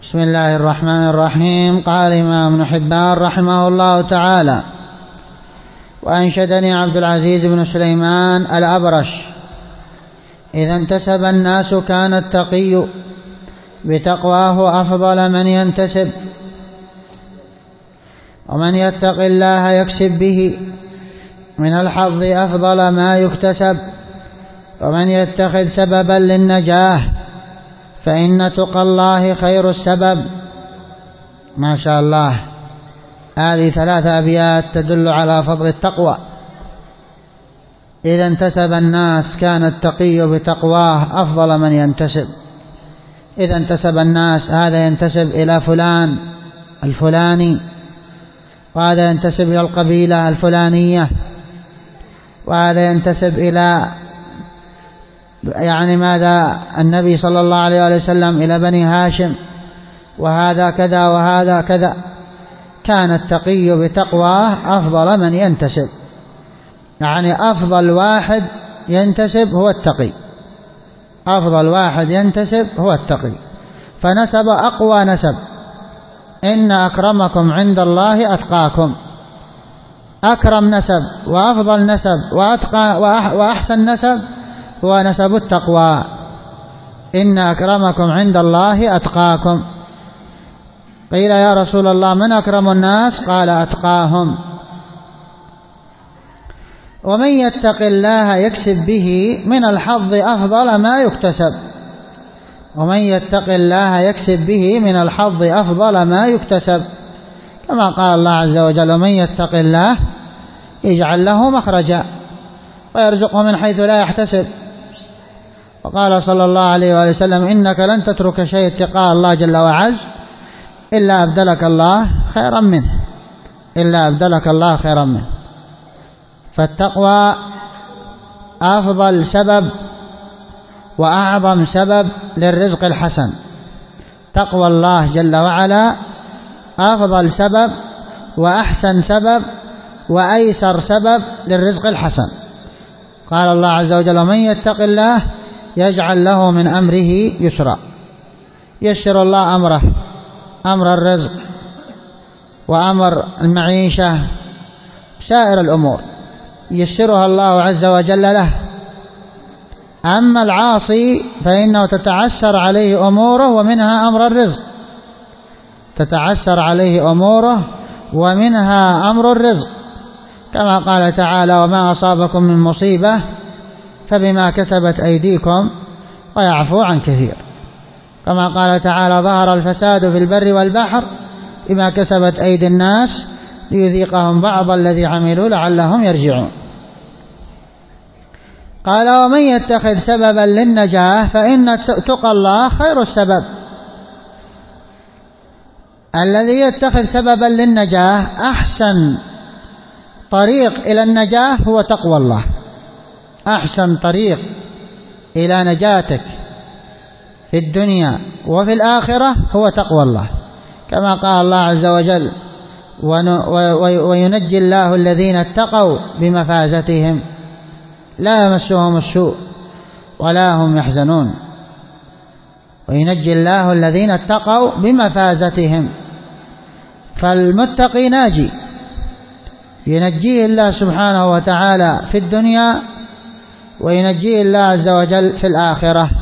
بسم الله الرحمن الرحيم. قال الإمام ابن حبان رحمه الله تعالى: وأنشدني عبد العزيز بن سليمان الأبرش: إذا انتسب الناس كان التقي بتقواه أفضل من ينتسب، ومن يتق الله يكسب به من الحظ أفضل ما يكتسب، ومن يتخذ سببا للنجاة فإن تقى الله خير السبب. ما شاء الله، هذه 3 أبيات تدل على فضل التقوى. إذا انتسب الناس كان التقي بتقواه أفضل من ينتسب. إذا انتسب الناس، هذا ينتسب إلى فلان الفلاني، وهذا ينتسب إلى القبيلة الفلانية، وهذا ينتسب إلى ماذا النبي صلى الله عليه وسلم إلى بني هاشم، وهذا كذا وهذا كذا. كان التقي بتقواه أفضل من ينتسب، أفضل واحد ينتسب هو التقي، أفضل واحد ينتسب هو التقي. فنسب أقوى نسب: إن أكرمكم عند الله أتقاكم. أكرم نسب وأفضل نسب وأتقى وأحسن نسب هو نسب التقوى. إن أكرمكم عند الله أتقاكم. قيل: يا رسول الله من أكرم الناس؟ قال: أتقاهم. ومن يتق الله يكسب به من الحظ أفضل ما يكتسب، ومن يتق الله يكسب به من الحظ أفضل ما يكتسب، كما قال الله عز وجل: ومن يتق الله يجعل له مخرجا ويرزقه من حيث لا يحتسب. وقال صلى الله عليه وسلم: إنك لن تترك شيء اتقاء الله جل وعز إلا أبدلك الله خيرا منه، إلا أبدلك الله خيرا منه. فالتقوى أفضل سبب وأعظم سبب للرزق الحسن. تقوى الله جل وعلا أفضل سبب وأحسن سبب وأيسر سبب للرزق الحسن. قال الله عز وجل: ومن يتق الله يجعل له من أمره يسرا. يسر الله أمره، أمر الرزق وأمر المعيشة، سائر الأمور يسرها الله عز وجل له. أما العاصي فإنه تتعسر عليه أموره ومنها أمر الرزق، تتعسر عليه أموره ومنها أمر الرزق، كما قال تعالى: وما أصابكم من مصيبة فبما كسبت أيديكم ويعفو عن كثير. كما قال تعالى: ظهر الفساد في البر والبحر بما كسبت أيدي الناس ليذيقهم بعض الذي عملوا لعلهم يرجعون. قال: ومن يتخذ سببا للنجاة فإن تقى الله خير السبب. الذي يتخذ سببا للنجاة، أحسن طريق إلى النجاة هو تقوى الله. أحسن طريق إلى نجاتك في الدنيا وفي الآخرة هو تقوى الله، كما قال الله عز وجل: وينجي الله الذين اتقوا بمفازتهم لا يمسهم السوء ولا هم يحزنون. وينجي الله الذين اتقوا بمفازتهم. فالمتقي ناجي، ينجيه الله سبحانه وتعالى في الدنيا وينجيه الله عز وجل في الآخرة.